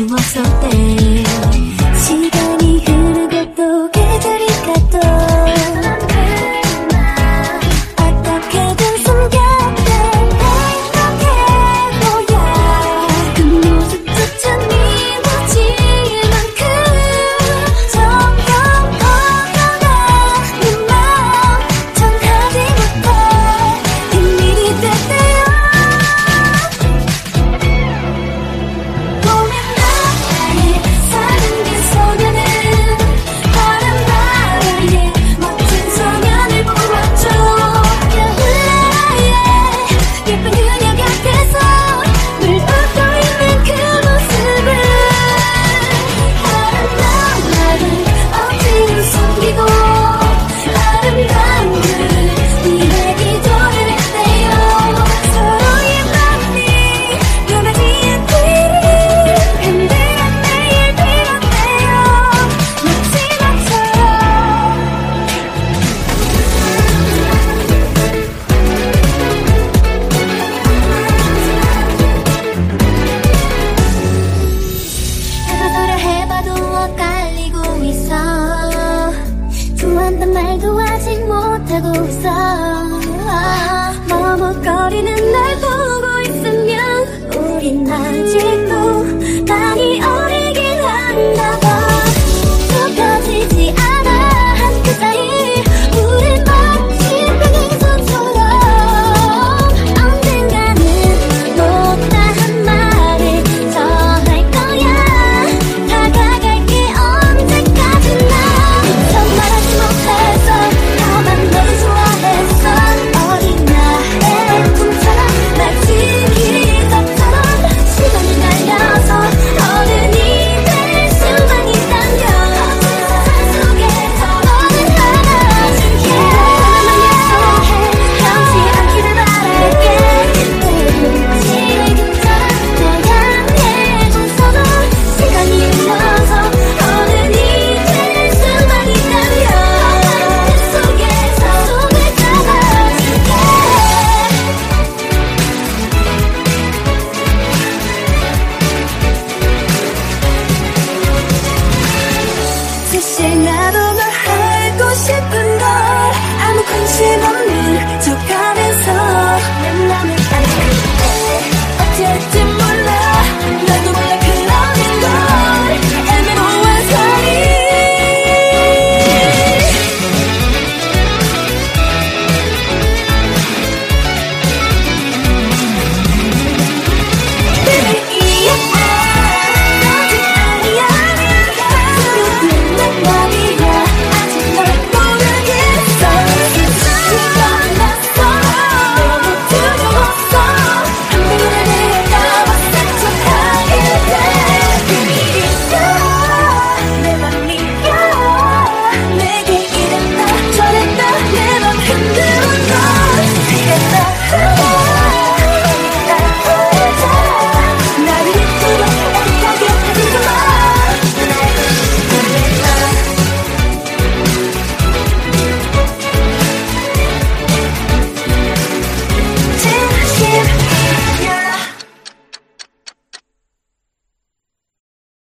없을 때 시간이 흐르고 또 계절이 가도 어떻게든 숨겼대 행복해 보여 그 모습조차 미워질 만큼 점점 커져가 네 마음 전하지 못해 비밀이 됐대요. 보면 나의 사는 게 소녀는 다른 나라의 멋진 소년을 보았죠. 겨울나라의 예쁜 그녀 곁에서 늘 웃고 있는 그 모습을 아름다운 나를 억지로 숨기고 아름다운 그를 위해 기도를 했대요. 서로의 마음이 변하지 않기를 흔들어 매일 빌었대요. 마지막처럼 해봐도라 해봐도 엇갈리고 있어. 좋아한단 말도 아직 못하고 있어. 머뭇거리는